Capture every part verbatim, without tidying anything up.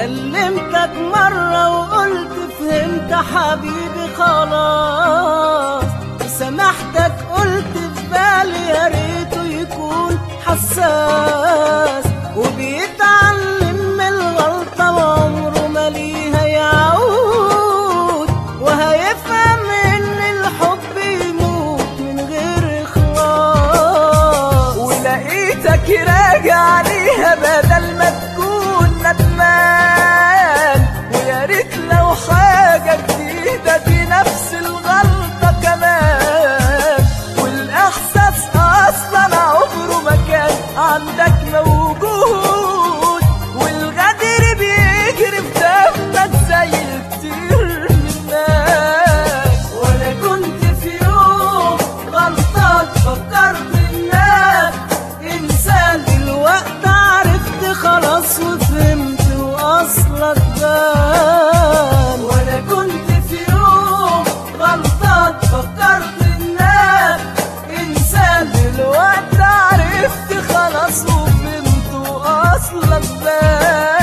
كلمتك مرة وقلت فهمت حبيبي خلاص، وسامحتك قلت في بالي يا ريته يكون حساس، وبيتعلم من الغلطة وعمره ما ليها يعود، وهيفهم ان الحب يموت من غير إخلاص. ولقيتك راجع ليها بدل ما تكون ندمان، ويا ريت لو حاجة جديدة دي نفس الغلطة كمان، والإحساس أصلا عمره ما كان عندك موجود، والغدر بيجري في دمك زي كتير من الناس. وأنا كنت في يوم غلطان فكرت إنك إنسان، دلوقتي عرفت خلاص وفهمت وأصلك بان. وأنا كنت في يوم غلطان فكرت إنك إنسان، دلوقتي عرفت خلاص وفهمت وأصلك بان.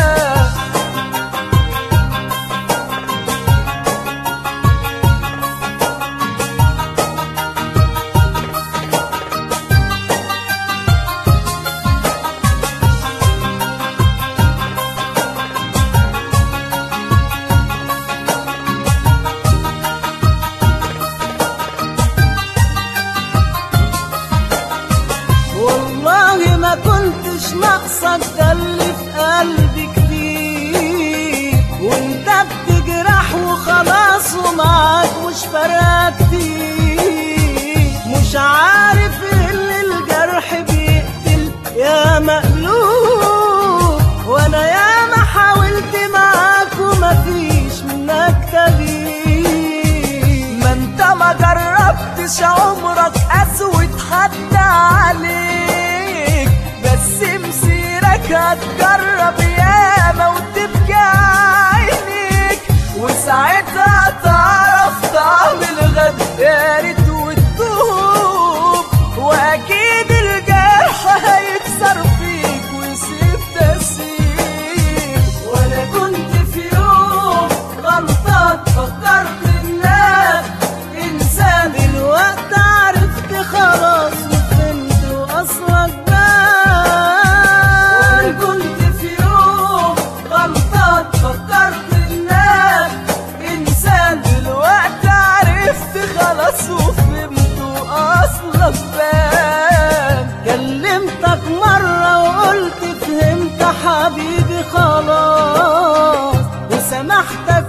والله ما كنتش ناقصك، ده اللي في قلبي كتير، وانت بتجرح وخلاص ومعاك مش فارقة كتير. مش عارف ان الجرح بيقتل يا مقلوب، وانا ياما حاولت معاك ومفيش منك تغيير. ما انت ما جربتش عمرك اسود حد عليك، بس مسيرك هتجرب ياما وتبكي عينيك، وساعتها تعرف طعم الغد يا ريت وتدوب، واكيد الجرح هيكسر فيك ويسيب تأثير. وانا كنت في يوم غلطان فكرت انك انسان، دلوقتي عرفت خلاص وفهمت واصلك بان. وانا كنت في يوم غلطان فكرت انك انسان، دلوقتي عرفت خلاص وفهمت واصلك بان. كلمتك مرة وقلت فهمت حبيبي خلاص، وسامحتك